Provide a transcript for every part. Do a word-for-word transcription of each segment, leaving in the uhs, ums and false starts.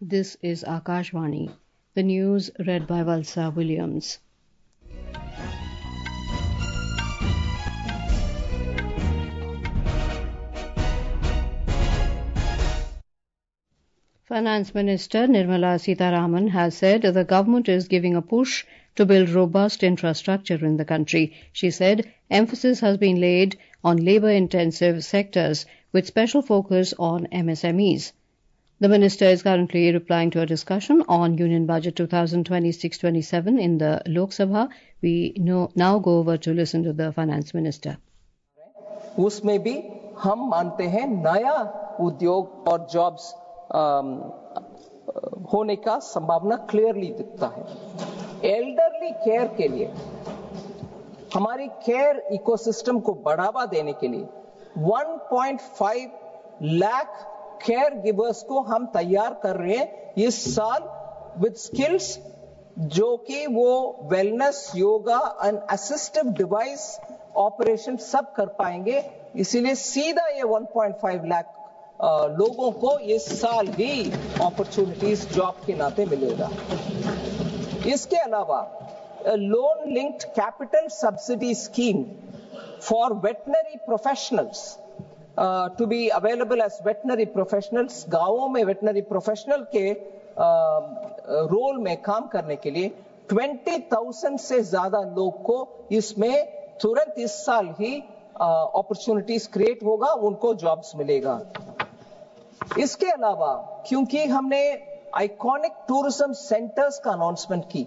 This is Akashvani. The news read by Valsa Williams. Finance Minister Nirmala Sitharaman has said the government is giving a push to build robust infrastructure in the country. She said emphasis has been laid on labour-intensive sectors with special focus on M S M Es. The minister is currently replying to a discussion on Union Budget twenty twenty-six twenty-seven in the Lok Sabha. We know, now go over to listen to the Finance Minister. उसमें भी हम मानते हैं नया उद्योग और jobs होने का संभावना क्लियरली दिखता है। एल्डरली केयर के लिए हमारी केयर इकोसिस्टम को बढ़ावा देने के लिए one point five lakh caregivers को हम तैयार कर रहे हैं इस साल विद स्किल्स जो कि वो wellness, yoga and assistive device operation सब कर पाएंगे। इसीलिए सीधा ये one point five लाख लोगों को इस साल ही अपॉर्चुनिटीज जॉब के नाते मिलेगा। इसके अलावा loan linked capital subsidy scheme for veterinary professionals to be available as veterinary professionals, गांवों में वेटनरी प्रोफेशनल के रोल uh, में काम करने के लिए ट्वेंटी थाउजेंड से ज्यादा लोग को इसमें तुरंत इस साल ही अपॉर्चुनिटीज uh, क्रिएट होगा, उनको जॉब्स मिलेगा। इसके अलावा क्योंकि हमने आइकॉनिक टूरिज्म सेंटर्स का अनाउंसमेंट की,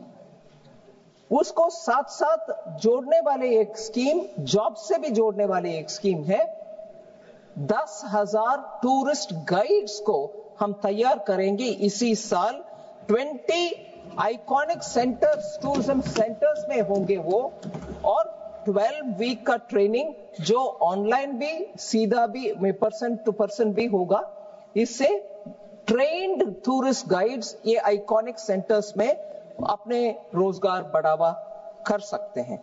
उसको साथ साथ जोड़ने वाले एक स्कीम, जॉब से भी जोड़ने वाली एक स्कीम है। दस हजार टूरिस्ट गाइड्स को हम तैयार करेंगे इसी साल। Twenty iconic centres, tourism centres में होंगे वो, और ट्वेल्व वीक का ट्रेनिंग जो ऑनलाइन भी, सीधा भी, पर्सन टू पर्सन भी होगा। इससे ट्रेन्ड टूरिस्ट गाइड्स ये आइकॉनिक सेंटर्स में अपने रोजगार बढ़ावा कर सकते हैं।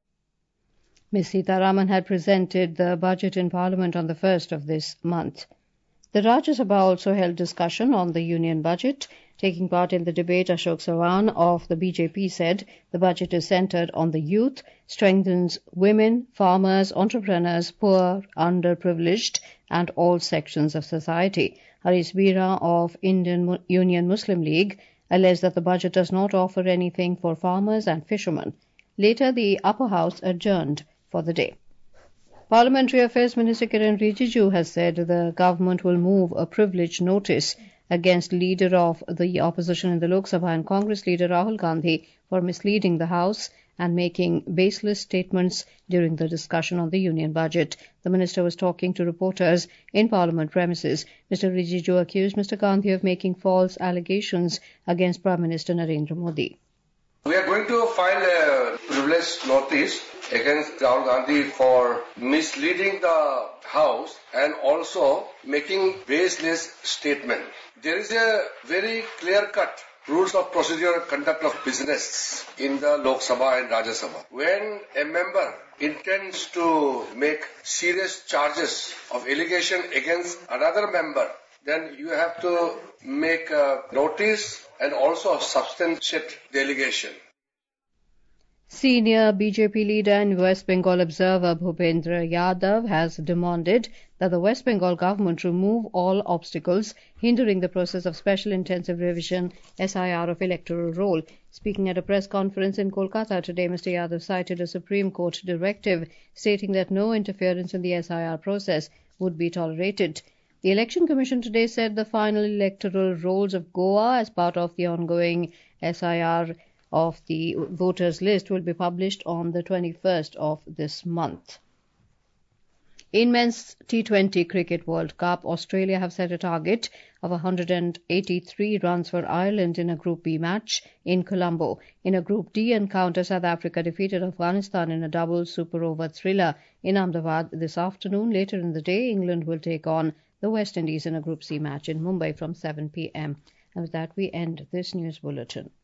Miz Sitharaman had presented the budget in Parliament on the first of this month. The Rajya Sabha also held discussion on the Union Budget. Taking part in the debate, Ashok Sawan of the B J P said the budget is centred on the youth, strengthens women, farmers, entrepreneurs, poor, underprivileged and all sections of society. Harish Bira of Indian Union Muslim League alleged that the budget does not offer anything for farmers and fishermen. Later, the upper house adjourned for the day. Parliamentary Affairs Minister Kiren Rijiju has said the government will move a privilege notice against leader of the opposition in the Lok Sabha and Congress leader Rahul Gandhi for misleading the House and making baseless statements during the discussion on the Union Budget. The minister was talking to reporters in Parliament premises. Mister Rijiju accused Mister Gandhi of making false allegations against Prime Minister Narendra Modi. We are going to file a privilege notice against Rahul Gandhi for misleading the House and also making baseless statement. There is a very clear-cut rules of procedure and conduct of business in the Lok Sabha and Rajya Sabha. When a member intends to make serious charges of allegation against another member, then you have to make a notice and also substantiate the allegation. Senior B J P leader and West Bengal observer Bhupendra Yadav has demanded that the West Bengal government remove all obstacles hindering the process of Special Intensive Revision S I R of electoral roll. Speaking at a press conference in Kolkata today, Mister Yadav cited a Supreme Court directive stating that no interference in the S I R process would be tolerated. The Election Commission today said the final electoral rolls of Goa as part of the ongoing S I R of the voters list will be published on the twenty-first of this month. In men's T twenty Cricket World Cup, Australia have set a target of one hundred eighty-three runs for Ireland in a Group B match in Colombo. In a Group D encounter, South Africa defeated Afghanistan in a double super over thriller in Ahmedabad this afternoon. Later in the day, England will take on the West Indies in a Group C match in Mumbai from seven p m. And with that, we end this news bulletin.